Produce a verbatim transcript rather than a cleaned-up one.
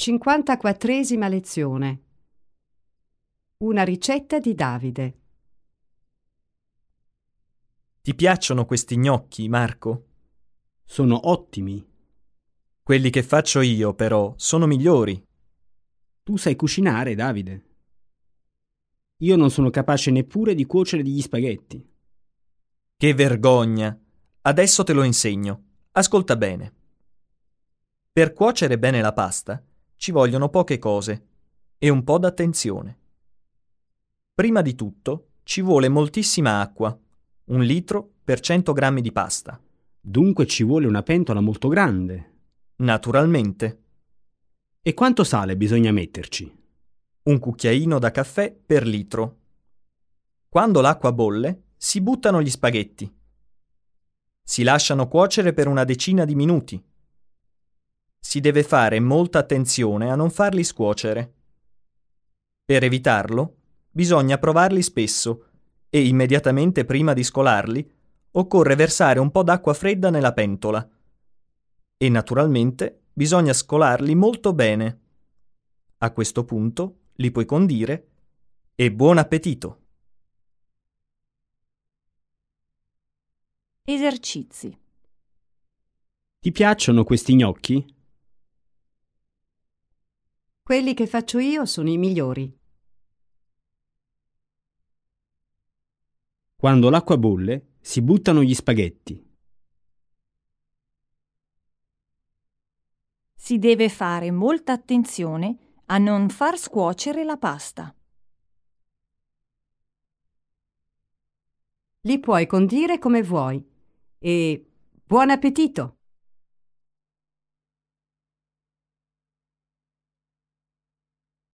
cinquantaquattresima lezione. Una ricetta di Davide. Ti piacciono questi gnocchi, Marco? Sono ottimi. Quelli che faccio io, però, sono migliori. Tu sai cucinare, Davide. Io non sono capace neppure di cuocere degli spaghetti. Che vergogna! Adesso te lo insegno. Ascolta bene. Per cuocere bene la pasta ci vogliono poche cose e un po' d'attenzione. Prima di tutto ci vuole moltissima acqua, un litro per cento grammi di pasta. Dunque ci vuole una pentola molto grande. Naturalmente. E quanto sale bisogna metterci? Un cucchiaino da caffè per litro. Quando l'acqua bolle, si buttano gli spaghetti. Si lasciano cuocere per una decina di minuti. Si deve fare molta attenzione a non farli scuocere. Per evitarlo, bisogna provarli spesso e immediatamente prima di scolarli occorre versare un po' d'acqua fredda nella pentola. E naturalmente bisogna scolarli molto bene. A questo punto li puoi condire e buon appetito! Esercizi. Ti piacciono questi gnocchi? Quelli che faccio io sono i migliori. Quando l'acqua bolle, si buttano gli spaghetti. Si deve fare molta attenzione a non far scuocere la pasta. Li puoi condire come vuoi. E buon appetito!